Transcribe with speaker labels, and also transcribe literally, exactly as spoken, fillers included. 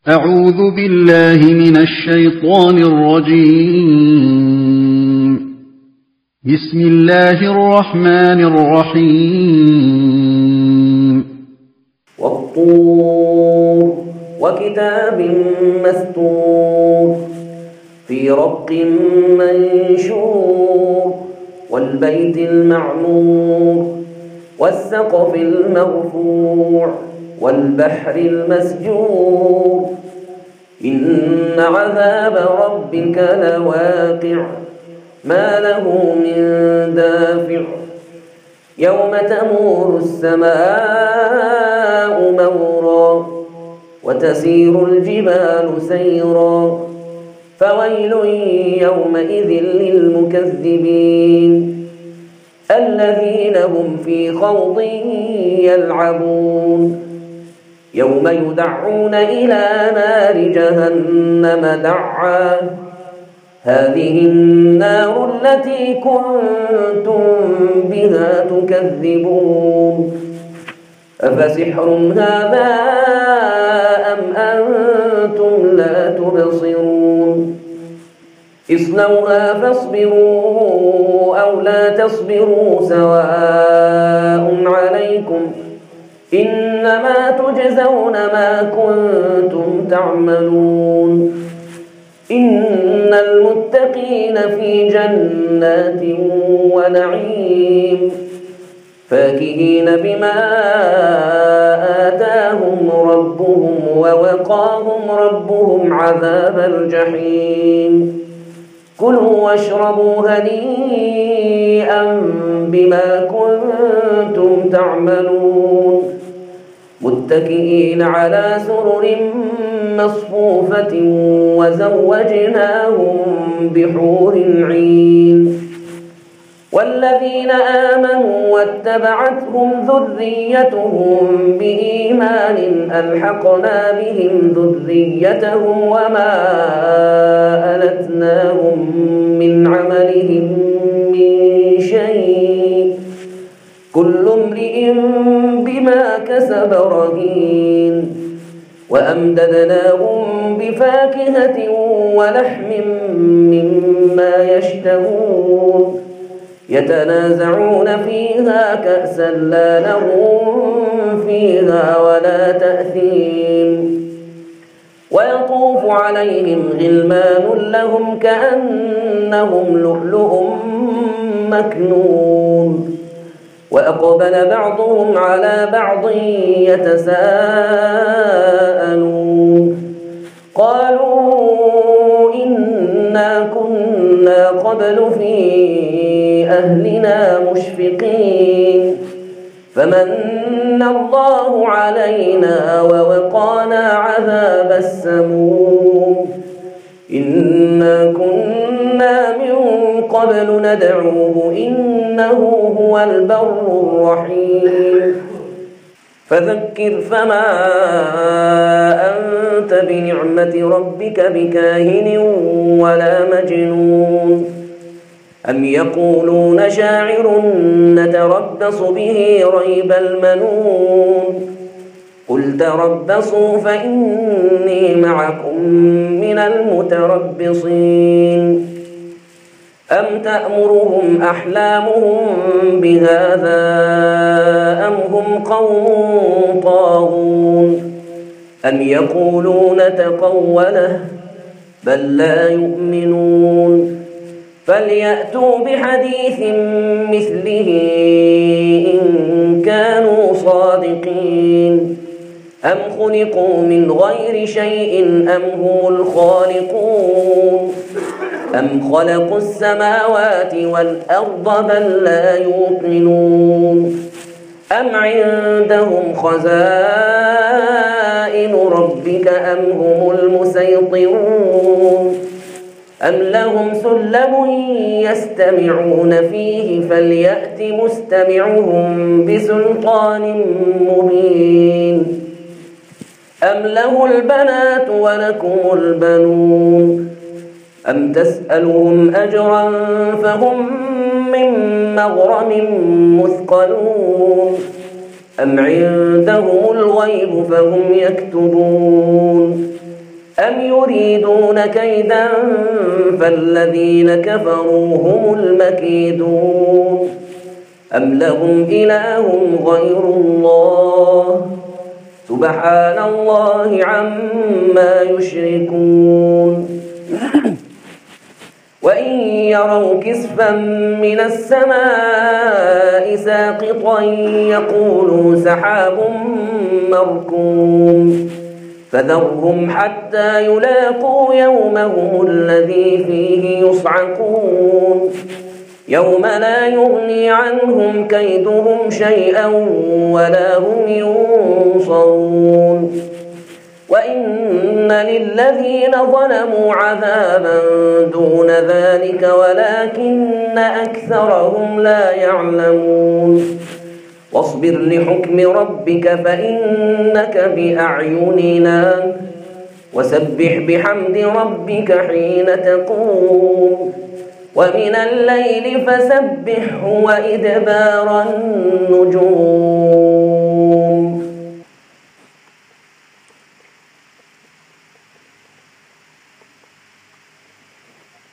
Speaker 1: أعوذ بالله من الشيطان الرجيم. بسم الله الرحمن الرحيم.
Speaker 2: والطور وكتاب مسطور في رق منشور والبيت المعمور والسقف المرفوع والبحر المسجور إن عذاب ربك لواقع ما له من دافع يوم تمور السماء مورا وتسير الجبال سيرا فويل يومئذ للمكذبين الذين هم في خوض يلعبون يوم يدعون إلى نار جهنم دعا هذه النار التي كنتم بها تكذبون أفسحر هذا أم أنتم لا تبصرون اصلوها فاصبروا أو لا تصبروا سواء عليكم إنما تجزون ما كنتم تعملون إن المتقين في جنات ونعيم فاكهين بما آتاهم ربهم ووقاهم ربهم عذاب الجحيم كلوا واشربوا هنيئا بما كنتم تعملون متكئين على سرر مصفوفة وزوجناهم بحور عين والذين آمنوا واتبعتهم ذريتهم بإيمان ألحقنا بهم ذريتهم وما ألتناهم من عملهم من شيء كل امرئ بما كسب رهين وأمددناهم بفاكهة ولحم مما يشتهون يتنازعون فيها كأسا لا لغو فيها ولا تأثيم ويطوف عليهم غلمان لهم كأنهم لؤلؤ مكنون وأقبل بعضهم على بعض يتساءلون قالوا إنا كنا قبل في أهلنا مشفقين فمن الله علينا ووقانا عذاب السموم إنا كنا من قبل ندعوه إنه هو البر الرحيم فذكر فما أنت بنعمة ربك بكاهن ولا مجنون أم يقولون شاعر نتربص به ريب المنون قل تربصوا فإني معكم من المتربصين أم تأمرهم أحلامهم بهذا أم هم قوم طاغون أم يقولون تقوله بل لا يؤمنون فليأتوا بحديث مثله إن كانوا صادقين أم خلقوا من غير شيء أم هم الخالقون أم خلقوا السماوات والأرض بل لا يوقنون أم عندهم خزائن ربك أم هم المسيطرون أم لهم سلم يستمعون فيه فليأت مستمعهم بسلطان مبين أم له البنات ولكم البنون أم تسألهم أجرا فهم من مغرم مثقلون أم عندهم الغيب فهم يكتبون أم يريدون كيدا فالذين كفروا هم المكيدون أم لهم إله غير الله سبحان الله عما يشركون وإن يروا كسفا من السماء ساقطا يقولوا سحاب مركوم فذرهم حتى يلاقوا يومهم الذي فيه يصعقون يوم لا يغني عنهم كيدهم شيئا ولا هم ينصرون وإن للذين ظلموا عذابا دون ذلك ولكن أكثرهم لا يعلمون واصبر لحكم ربك فإنك بأعيننا وسبح بحمد ربك حين تقوم ومن الليل فسبحه وإدبار النجوم